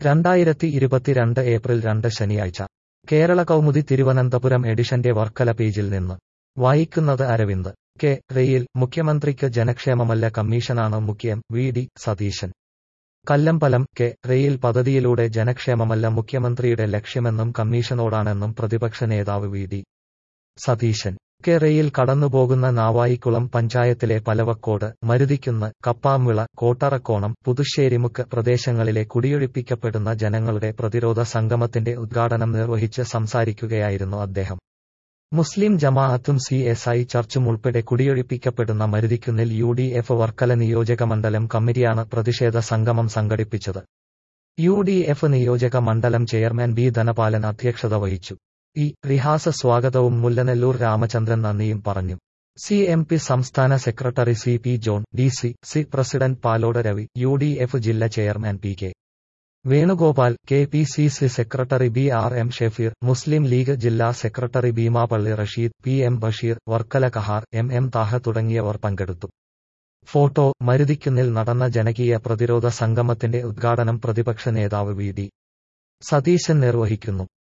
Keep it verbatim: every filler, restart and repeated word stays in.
രണ്ടായിരത്തി ഇരുപത്തിരണ്ട് ഏപ്രിൽ രണ്ട് ശനിയാഴ്ച കേരള കൗമുദി തിരുവനന്തപുരം എഡിഷന്റെ വർക്കല പേജിൽ നിന്ന് വായിക്കുന്നത് അരവിന്ദ്. കെ റെയിൽ മുഖ്യമന്ത്രിക്ക് ജനക്ഷേമമല്ല കമ്മീഷനാണ് മുഖ്യം, V D Satheesan. Kallambalam. K rail പദ്ധതിയിലൂടെ ജനക്ഷേമമല്ല മുഖ്യമന്ത്രിയുടെ ലക്ഷ്യമെന്നും കമ്മീഷനോടാണെന്നും പ്രതിപക്ഷ നേതാവ് V D Satheesan. K rail കടന്നുപോകുന്ന നാവായിക്കുളം പഞ്ചായത്തിലെ പലവക്കോട്, മരുതിക്കുന്ന്, കപ്പാംവിള, കോട്ടറക്കോണം, പുതുശ്ശേരിമുക്ക് പ്രദേശങ്ങളിലെ കുടിയൊഴിപ്പിക്കപ്പെടുന്ന ജനങ്ങളുടെ പ്രതിരോധ സംഗമത്തിന്റെ ഉദ്ഘാടനം നിർവഹിച്ച് സംസാരിക്കുകയായിരുന്നു അദ്ദേഹം. മുസ്ലിം ജമാഅത്തും സി എസ് ഐ ചർച്ചും ഉൾപ്പെടെ കുടിയൊഴിപ്പിക്കപ്പെടുന്ന മരുതിക്കുന്നിൽ യു ഡി എഫ് വർക്കല നിയോജക മണ്ഡലം കമ്മിറ്റിയാണ് പ്രതിഷേധ സംഗമം സംഘടിപ്പിച്ചത്. യു ഡി എഫ് നിയോജക മണ്ഡലം ചെയർമാൻ ബി ധനപാലൻ അധ്യക്ഷത വഹിച്ചു. ഇ റിഹാസ സ്വാഗതവും മുല്ലനെല്ലൂർ രാമചന്ദ്രൻ നന്ദിയും പറഞ്ഞു. സി എം പി സംസ്ഥാന secretary C P John, D C C president Palode Ravi, U D F ജില്ലാ chairman P K Venugopal, K P C C secretary B R M Shefeer, Muslim League ജില്ലാ secretary Beemapally Rasheed, P M Basheer, Varkala Kahar, M M Thaha തുടങ്ങിയവർ പങ്കെടുത്തു. Photo. മരുതിക്കുന്നിൽ നടന്ന ജനകീയ പ്രതിരോധ സംഗമത്തിന്റെ ഉദ്ഘാടനം പ്രതിപക്ഷ നേതാവ് വി ഡി സതീശൻ നിർവഹിക്കുന്നു.